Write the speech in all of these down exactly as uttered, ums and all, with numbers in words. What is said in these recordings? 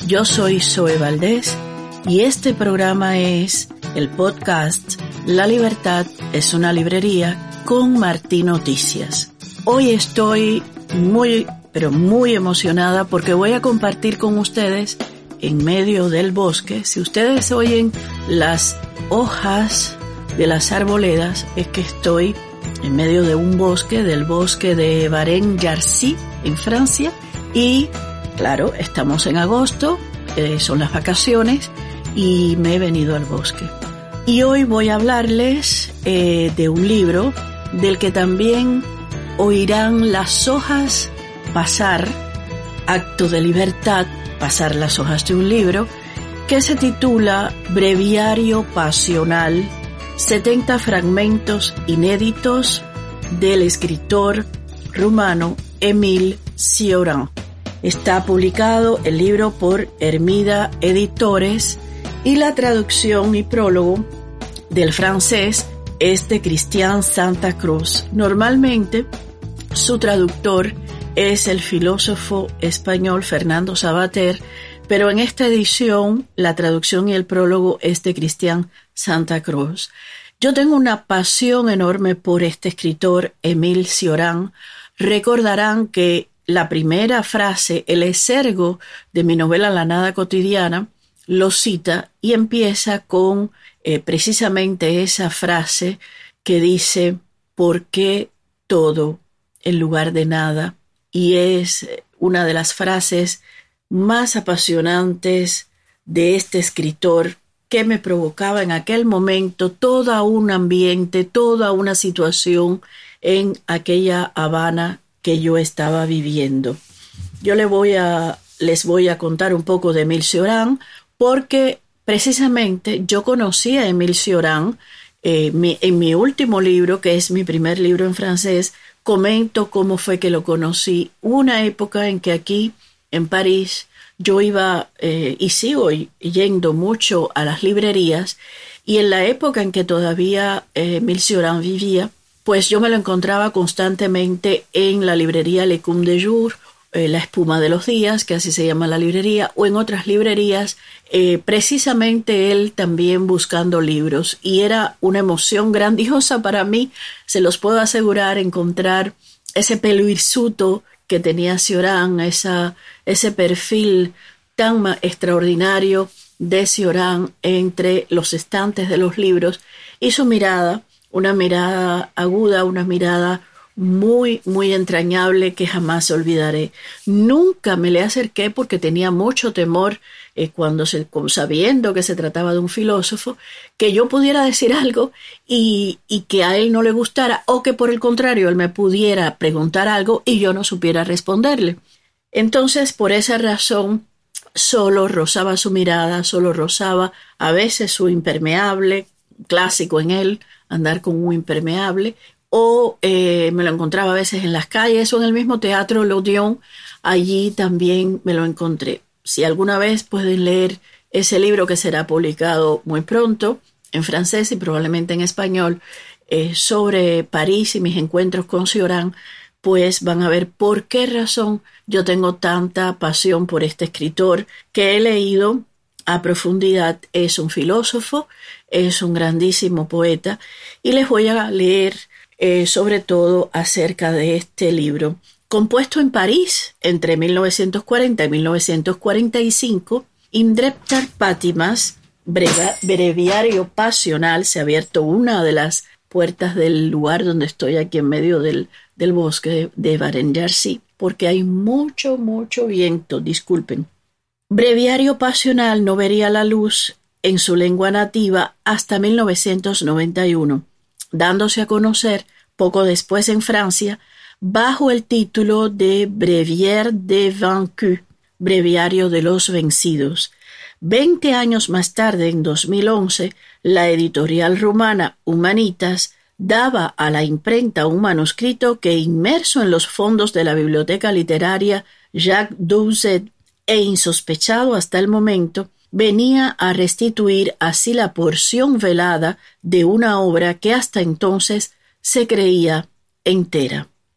Yo soy Zoe Valdés y este programa es el podcast La Libertad es una librería con Martín Noticias. Hoy estoy muy, pero muy emocionada porque voy a compartir con ustedes en medio del bosque. Si ustedes oyen las hojas de las arboledas, es que estoy en medio de un bosque, del bosque de Varenne-Jarcy, en Francia, y claro, estamos en agosto, eh, son las vacaciones, y me he venido al bosque. Y hoy voy a hablarles eh, de un libro del que también oirán las hojas pasar, acto de libertad, pasar las hojas de un libro, que se titula Breviario Pasional, setenta fragmentos inéditos del escritor rumano Émile Cioran. Está publicado el libro por Hermida Editores y la traducción y prólogo del francés es de Christian Santa Cruz. Normalmente su traductor es el filósofo español Fernando Savater, pero en esta edición la traducción y el prólogo es de Christian Santa Cruz. Yo tengo una pasión enorme por este escritor, Émile Cioran. Recordarán que la primera frase, el exergo de mi novela La Nada Cotidiana, lo cita y empieza con eh, precisamente esa frase que dice ¿por qué todo en lugar de nada? Y es una de las frases más apasionantes de este escritor que me provocaba en aquel momento todo un ambiente, toda una situación en aquella Habana que yo estaba viviendo. Yo le voy a, les voy a contar un poco de Émile Cioran porque precisamente yo conocí a Émile Cioran eh, mi, en mi último libro, que es mi primer libro en francés. Comento cómo fue que lo conocí. Una época en que aquí en París yo iba eh, y sigo yendo mucho a las librerías, y en la época en que todavía eh, Émile Cioran vivía, pues yo me lo encontraba constantemente en la librería L'Écume des Jours, eh, La Espuma de los Días, que así se llama la librería, o en otras librerías, eh, precisamente él también buscando libros. Y era una emoción grandiosa para mí, se los puedo asegurar, encontrar ese pelo hirsuto que tenía Cioran, esa, ese perfil tan extraordinario de Cioran entre los estantes de los libros, y su mirada, una mirada aguda, una mirada muy, muy entrañable que jamás olvidaré. Nunca me le acerqué porque tenía mucho temor, eh, cuando se, sabiendo que se trataba de un filósofo, que yo pudiera decir algo y, y que a él no le gustara, o que por el contrario él me pudiera preguntar algo y yo no supiera responderle. Entonces, por esa razón, solo rozaba su mirada, solo rozaba a veces su impermeable, clásico en él, andar con un impermeable, o eh, me lo encontraba a veces en las calles o en el mismo teatro L'Odéon, allí también me lo encontré. Si alguna vez pueden leer ese libro que será publicado muy pronto, en francés y probablemente en español, eh, sobre París y mis encuentros con Cioran, pues van a ver por qué razón yo tengo tanta pasión por este escritor que he leído a profundidad. Es un filósofo, es un grandísimo poeta, y les voy a leer eh, sobre todo acerca de este libro. Compuesto en París entre mil novecientos cuarenta y mil novecientos cuarenta y cinco, Indreptar Patimas, breva, breviario pasional, se ha abierto una de las puertas del lugar donde estoy, aquí en medio del, del bosque de, de Varenne-Jarcy, porque hay mucho, mucho viento, disculpen. Breviario pasional no vería la luz en su lengua nativa hasta mil novecientos noventa y uno, dándose a conocer poco después en Francia bajo el título de Breviaire des Vaincus, Breviario de los Vencidos. Veinte años más tarde, en dos mil once, la editorial rumana Humanitas daba a la imprenta un manuscrito que, inmerso en los fondos de la biblioteca literaria Jacques Doucet e insospechado hasta el momento, venía a restituir así la porción velada de una obra que hasta entonces se creía entera.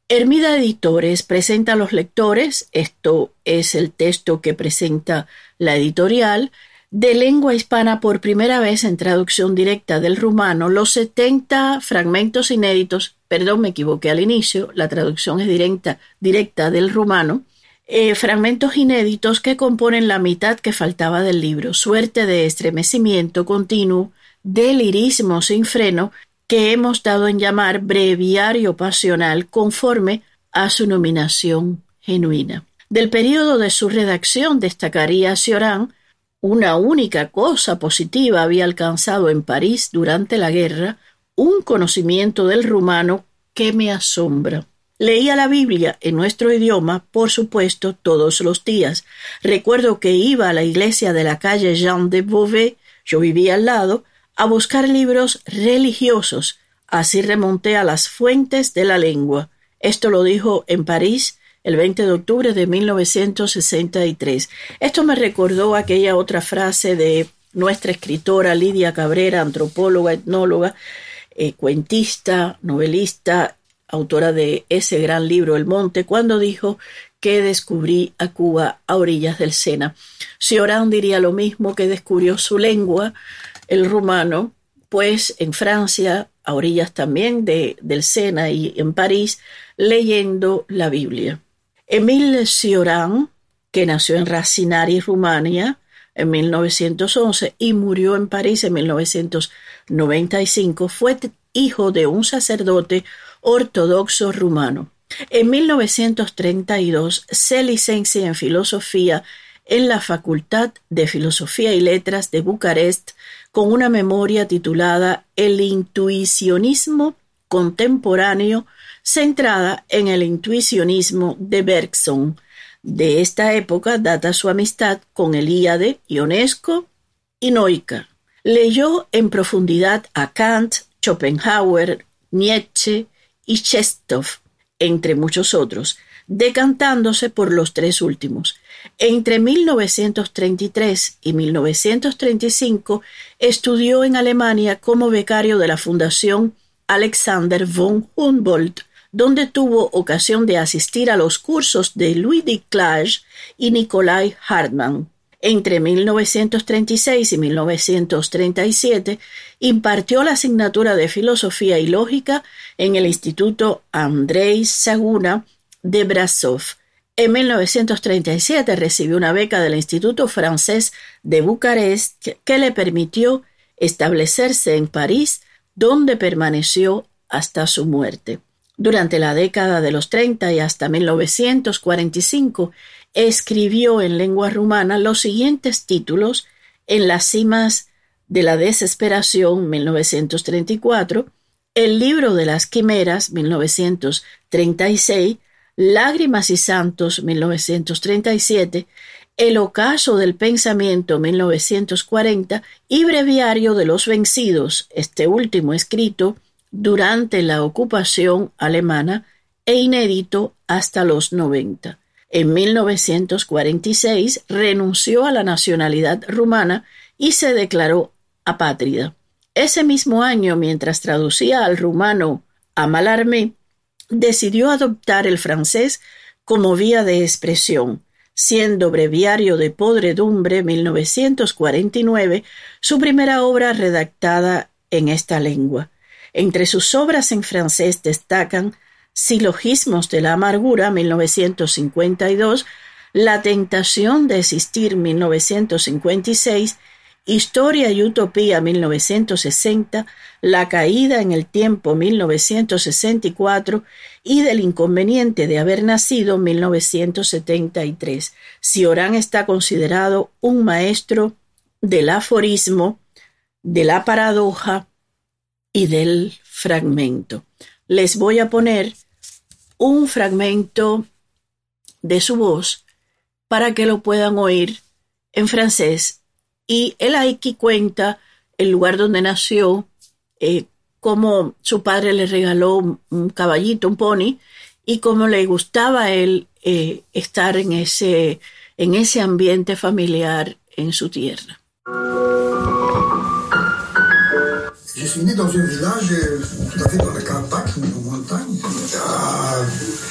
Hermida Editores presenta a los lectores, esto es el texto que presenta la editorial, de lengua hispana por primera vez en traducción directa del rumano, los setenta fragmentos inéditos, perdón, me equivoqué al inicio, la traducción es directa, directa del rumano, eh, fragmentos inéditos que componen la mitad que faltaba del libro, suerte de estremecimiento continuo, de lirismo sin freno, que hemos dado en llamar breviario pasional conforme a su nominación genuina. Del período de su redacción destacaría Cioran. Una única cosa positiva había alcanzado en París durante la guerra, un conocimiento del rumano que me asombra. Leía la Biblia en nuestro idioma, por supuesto, todos los días. Recuerdo que iba a la iglesia de la calle Jean de Beauvais, yo vivía al lado, a buscar libros religiosos. Así remonté a las fuentes de la lengua. Esto lo dijo en París el veinte de octubre de mil novecientos sesenta y tres. Esto me recordó aquella otra frase de nuestra escritora Lidia Cabrera, antropóloga, etnóloga, eh, cuentista, novelista, autora de ese gran libro El Monte, cuando dijo que descubrí a Cuba a orillas del Sena. Cioran diría lo mismo, que descubrió su lengua, el rumano, pues en Francia, a orillas también de, del Sena, y en París, leyendo la Biblia. Émile Cioran, que nació en Racinari, Rumania, en mil novecientos once y murió en París en mil novecientos noventa y cinco, fue hijo de un sacerdote ortodoxo rumano. En mil novecientos treinta y dos se licencia en filosofía en la Facultad de Filosofía y Letras de Bucarest con una memoria titulada El intuicionismo contemporáneo, centrada en el intuicionismo de Bergson. De esta época data su amistad con Eliade, Ionesco y Noica. Leyó en profundidad a Kant, Schopenhauer, Nietzsche y Chestov, entre muchos otros, decantándose por los tres últimos. Entre mil novecientos treinta y tres y mil novecientos treinta y cinco estudió en Alemania como becario de la Fundación Alexander von Humboldt, donde tuvo ocasión de asistir a los cursos de Louis de Clage y Nikolai Hartmann. Entre mil novecientos treinta y seis y mil novecientos treinta y siete impartió la asignatura de Filosofía y Lógica en el Instituto Andrei Saguna de Brasov. En mil novecientos treinta y siete recibió una beca del Instituto Francés de Bucarest que le permitió establecerse en París, donde permaneció hasta su muerte. Durante la década de los treinta y hasta mil novecientos cuarenta y cinco escribió en lengua rumana los siguientes títulos: En las cimas de la desesperación, mil novecientos treinta y cuatro, El libro de las quimeras, mil novecientos treinta y seis, Lágrimas y santos, mil novecientos treinta y siete, El ocaso del pensamiento, mil novecientos cuarenta, y Breviario de los vencidos, este último escrito durante la ocupación alemana e inédito hasta los noventa. En mil novecientos cuarenta y seis renunció a la nacionalidad rumana y se declaró apátrida. Ese mismo año, mientras traducía al rumano a Mallarmé, decidió adoptar el francés como vía de expresión, siendo Breviario de Podredumbre, mil novecientos cuarenta y nueve, su primera obra redactada en esta lengua. Entre sus obras en francés destacan Silogismos de la amargura, mil novecientos cincuenta y dos, La tentación de existir, mil novecientos cincuenta y seis, Historia y utopía, mil novecientos sesenta, La caída en el tiempo, mil novecientos sesenta y cuatro, y Del inconveniente de haber nacido, mil novecientos setenta y tres. Cioran está considerado un maestro del aforismo, de la paradoja y del fragmento. Les voy a poner un fragmento de su voz para que lo puedan oír en francés, y él aquí cuenta el lugar donde nació, eh, cómo su padre le regaló un, un caballito, un pony, y cómo le gustaba a él eh, estar en ese, en ese ambiente familiar en su tierra. Je suis né dans un village tout à fait dans la campagne, en montagne. Ah,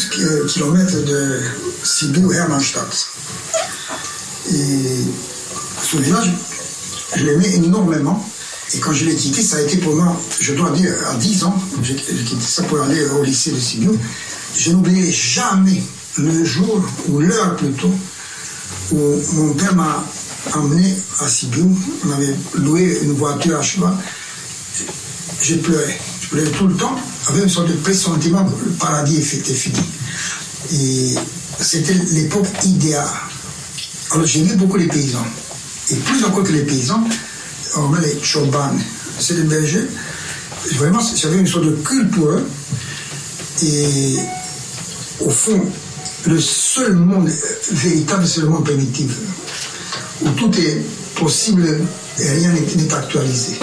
douze kilomètres de Sibiu-Hermannstadt. Et ce village, je l'aimais énormément. Et quand je l'ai quitté, ça a été pour moi, je dois dire, à dix ans, j'ai, j'ai quitté ça pour aller au lycée de Sibiu. Je n'oublierai jamais le jour, ou l'heure plutôt, où mon père m'a emmené à Sibiu. On avait loué une voiture à cheval. J'ai pleuré. Je pleurais tout le temps, avec une sorte de pressentiment que le paradis était fini. Et c'était l'époque idéale. Alors j'ai vu beaucoup les paysans. Et plus encore que les paysans, on met les choban, c'est des bergers. Vraiment, j'avais une sorte de culte pour eux. Et au fond, le seul monde véritable, c'est le monde primitif, où tout est possible et rien n'est actualisé.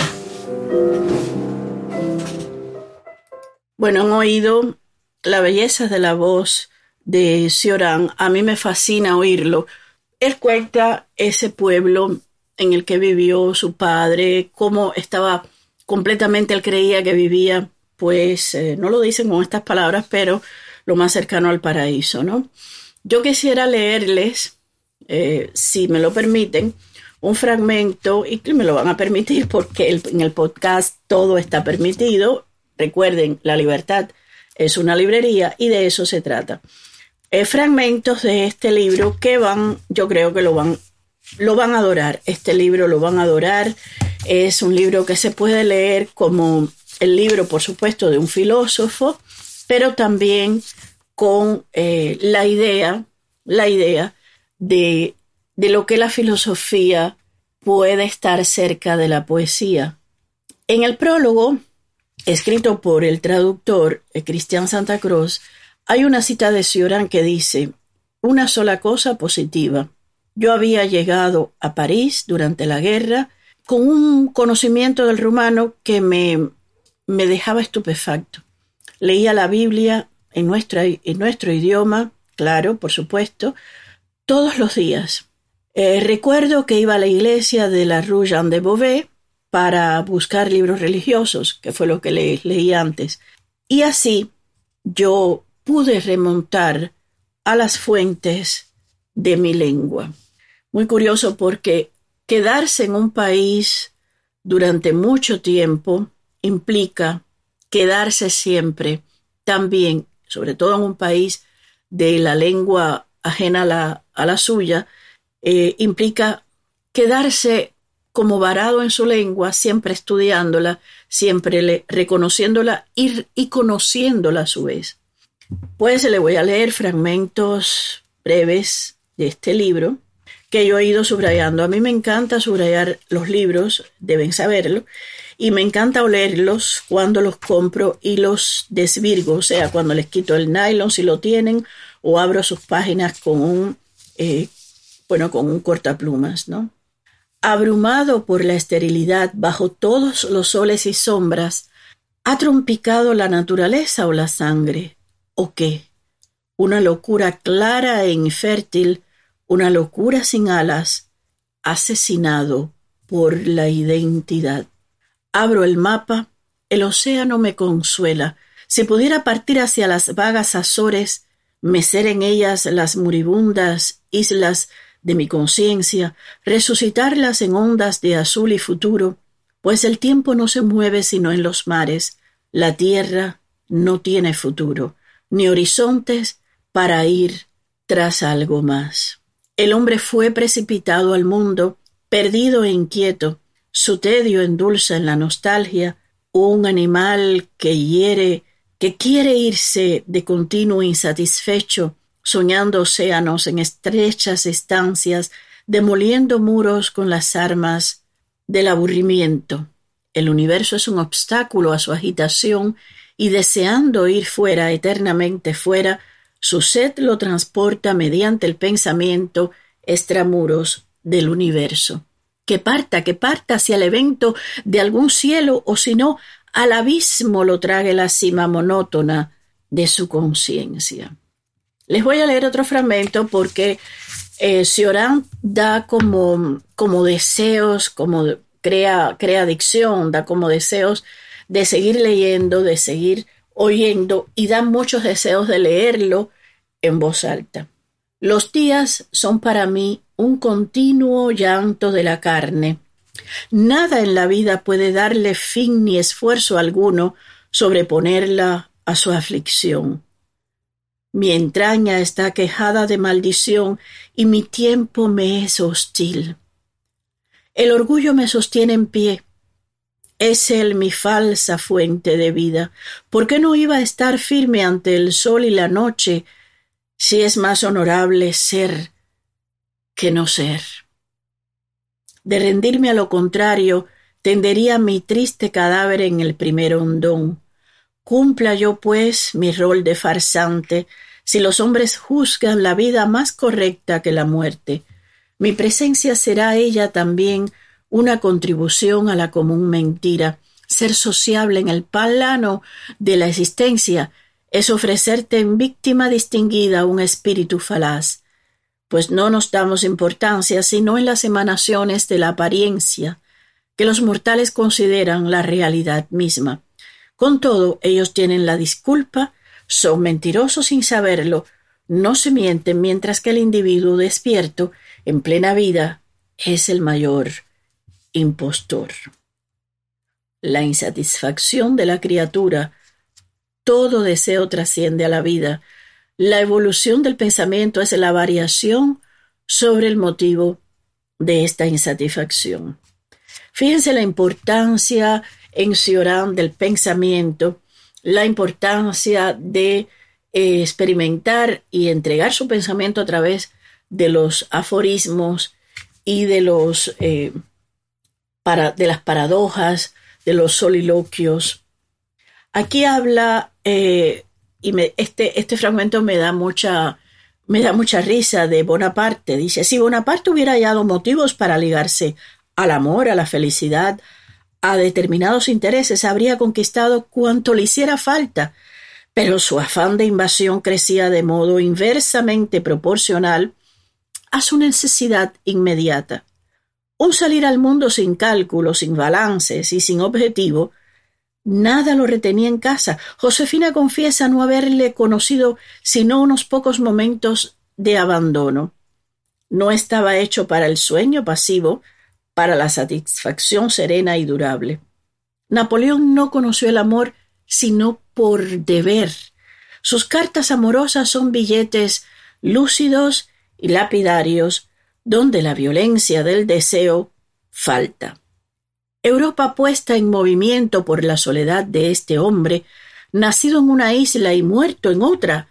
Bueno, han oído la belleza de la voz de Cioran. A mí me fascina oírlo. Él cuenta ese pueblo en el que vivió su padre, cómo estaba completamente, él creía que vivía, pues, eh, no lo dicen con estas palabras, pero lo más cercano al paraíso, ¿no? Yo quisiera leerles, eh, si me lo permiten, un fragmento, y me lo van a permitir porque el, en el podcast todo está permitido. Recuerden, la libertad es una librería y de eso se trata. Eh, fragmentos de este libro que van, yo creo que lo van, lo van a adorar. Este libro lo van a adorar. Es un libro que se puede leer como el libro, por supuesto, de un filósofo, pero también con eh, la idea, la idea de, de lo que la filosofía puede estar cerca de la poesía. En el prólogo, escrito por el traductor eh, Cristian Santa Cruz, hay una cita de Cioran que dice: una sola cosa positiva. Yo había llegado a París durante la guerra con un conocimiento del rumano que me, me dejaba estupefacto. Leía la Biblia en, nuestra, en nuestro idioma, claro, por supuesto, todos los días. Eh, recuerdo que iba a la iglesia de la Rue Jean de Beauvais para buscar libros religiosos, que fue lo que le, leí antes. Y así yo pude remontar a las fuentes de mi lengua. Muy curioso porque quedarse en un país durante mucho tiempo implica quedarse siempre también, sobre todo en un país de la lengua ajena a la, a la suya, eh, implica quedarse como varado en su lengua, siempre estudiándola, siempre le, reconociéndola y, y conociéndola a su vez. Pues le voy a leer fragmentos breves de este libro que yo he ido subrayando. A mí me encanta subrayar los libros, deben saberlo, y me encanta olerlos cuando los compro y los desvirgo, o sea, cuando les quito el nylon si lo tienen, o abro sus páginas con un, eh, bueno, con un cortaplumas, ¿no? Abrumado por la esterilidad bajo todos los soles y sombras, ¿ha trompicado la naturaleza o la sangre? ¿O qué? Una locura clara e infértil, una locura sin alas, asesinado por la identidad. Abro el mapa, el océano me consuela. Si pudiera partir hacia las vagas Azores, mecer en ellas las moribundas islas de mi conciencia, resucitarlas en ondas de azul y futuro, pues el tiempo no se mueve sino en los mares, la tierra no tiene futuro, ni horizontes para ir tras algo más. El hombre fue precipitado al mundo, perdido e inquieto, su tedio endulza en la nostalgia, un animal que hiere, que quiere irse de continuo insatisfecho, soñando océanos en estrechas estancias, demoliendo muros con las armas del aburrimiento. El universo es un obstáculo a su agitación y deseando ir fuera, eternamente fuera, su sed lo transporta mediante el pensamiento extramuros del universo. Que parta, que parta hacia el evento de algún cielo o si no, al abismo lo trague la cima monótona de su conciencia. Les voy a leer otro fragmento porque eh, Cioran da como, como deseos, como crea, crea adicción, da como deseos de seguir leyendo, de seguir oyendo y dan muchos deseos de leerlo en voz alta. Los días son para mí un continuo llanto de la carne. Nada en la vida puede darle fin ni esfuerzo alguno sobreponerla a su aflicción. Mi entraña está quejada de maldición y mi tiempo me es hostil. El orgullo me sostiene en pie. Es él mi falsa fuente de vida. ¿Por qué no iba a estar firme ante el sol y la noche si es más honorable ser que no ser? De rendirme a lo contrario, tendería mi triste cadáver en el primer hondón. Cumpla yo, pues, mi rol de farsante, si los hombres juzgan la vida más correcta que la muerte. Mi presencia será ella también una contribución a la común mentira. Ser sociable en el plano de la existencia es ofrecerte en víctima distinguida un espíritu falaz, pues no nos damos importancia sino en las emanaciones de la apariencia, que los mortales consideran la realidad misma. Con todo, ellos tienen la disculpa, son mentirosos sin saberlo, no se mienten, mientras que el individuo despierto, en plena vida, es el mayor impostor. La insatisfacción de la criatura, todo deseo trasciende a la vida. La evolución del pensamiento es la variación sobre el motivo de esta insatisfacción. Fíjense la importancia en Cioran del pensamiento, la importancia de eh, experimentar y entregar su pensamiento a través de los aforismos y de los eh, para, de las paradojas, de los soliloquios. Aquí habla eh, y me, este, este fragmento me da mucha me da mucha risa de Bonaparte. Dice, si Bonaparte hubiera hallado motivos para ligarse al amor, a la felicidad, a determinados intereses, habría conquistado cuanto le hiciera falta, pero su afán de invasión crecía de modo inversamente proporcional a su necesidad inmediata. Un salir al mundo sin cálculos, sin balances y sin objetivo, nada lo retenía en casa. Josefina confiesa no haberle conocido sino unos pocos momentos de abandono. No estaba hecho para el sueño pasivo, para la satisfacción serena y durable. Napoleón no conoció el amor sino por deber. Sus cartas amorosas son billetes lúcidos y lapidarios, donde la violencia del deseo falta. Europa puesta en movimiento por la soledad de este hombre, nacido en una isla y muerto en otra.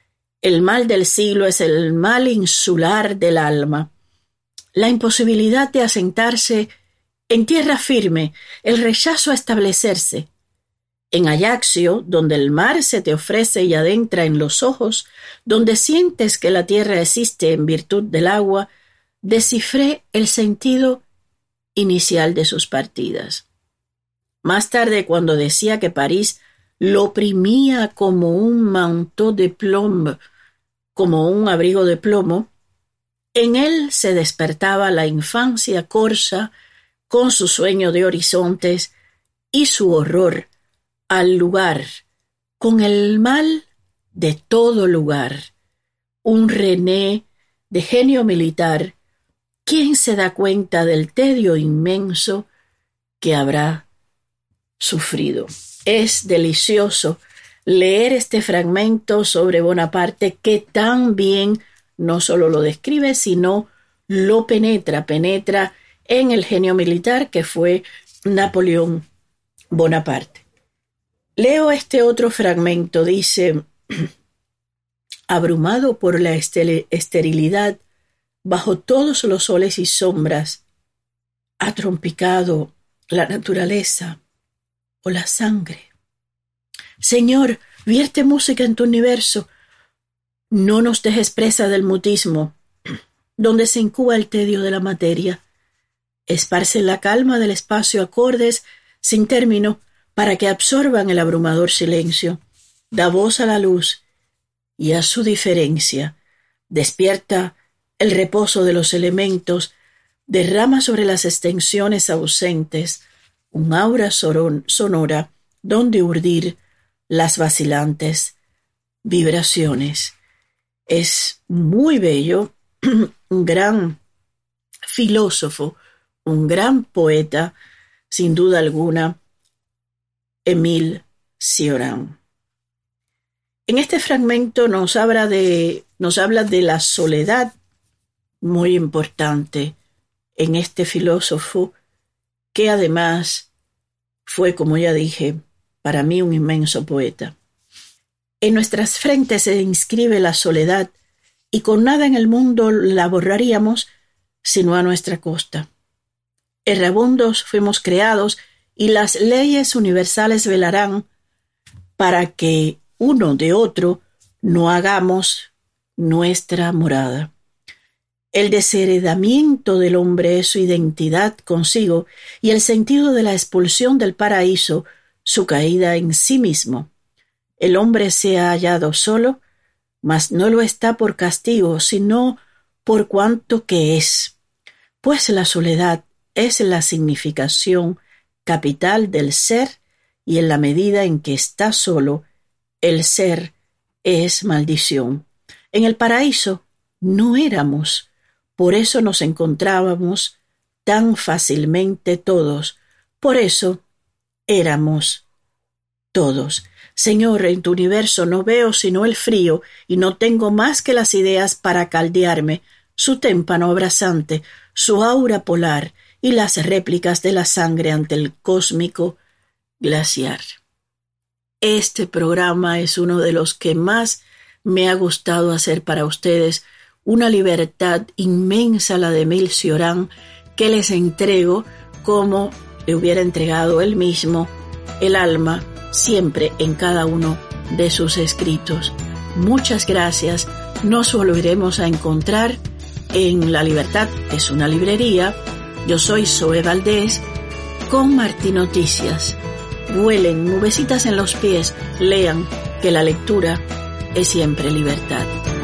El mal del siglo es el mal insular del alma. La imposibilidad de asentarse en tierra firme, el rechazo a establecerse. En Ajaccio, donde el mar se te ofrece y adentra en los ojos, donde sientes que la tierra existe en virtud del agua, descifré el sentido inicial de sus partidas. Más tarde, cuando decía que París lo oprimía como un manteau de plomb, como un abrigo de plomo, en él se despertaba la infancia corsa con su sueño de horizontes y su horror al lugar, con el mal de todo lugar. Un René de genio militar, ¿quién se da cuenta del tedio inmenso que habrá sufrido? Es delicioso leer este fragmento sobre Bonaparte que tan bien no solo lo describe, sino lo penetra, penetra en el genio militar que fue Napoleón Bonaparte. Leo este otro fragmento, dice, abrumado por la esterilidad, bajo todos los soles y sombras, ha trompicado la naturaleza o la sangre. Señor, vierte música en tu universo. No nos dejes presa del mutismo, donde se incuba el tedio de la materia. Esparce en la calma del espacio acordes sin término para que absorban el abrumador silencio. Da voz a la luz y a su diferencia. Despierta el reposo de los elementos, derrama sobre las extensiones ausentes un aura sonora donde urdir las vacilantes vibraciones. Es muy bello, un gran filósofo, un gran poeta, sin duda alguna, Émile Cioran. En este fragmento nos habla de, nos habla de la soledad, muy importante en este filósofo, que además fue, como ya dije, para mí un inmenso poeta. En nuestras frentes se inscribe la soledad y con nada en el mundo la borraríamos sino a nuestra costa. Errabundos fuimos creados y las leyes universales velarán para que uno de otro no hagamos nuestra morada. El desheredamiento del hombre es su identidad consigo y el sentido de la expulsión del paraíso, su caída en sí mismo. El hombre se ha hallado solo, mas no lo está por castigo, sino por cuanto que es. Pues la soledad es la significación capital del ser y en la medida en que está solo, el ser es maldición. En el paraíso no éramos, por eso nos encontrábamos tan fácilmente todos, por eso éramos todos. Señor, en tu universo no veo sino el frío y no tengo más que las ideas para caldearme, su témpano abrasante, su aura polar y las réplicas de la sangre ante el cósmico glaciar. Este programa es uno de los que más me ha gustado hacer para ustedes, una libertad inmensa la de Émile Cioran, que les entrego como le hubiera entregado él mismo el alma siempre en cada uno de sus escritos. Muchas gracias. Nos volveremos a encontrar en La Libertad es una librería. Yo soy Zoe Valdés con Martín Noticias. Vuelen nubecitas en los pies, lean, que la lectura es siempre libertad.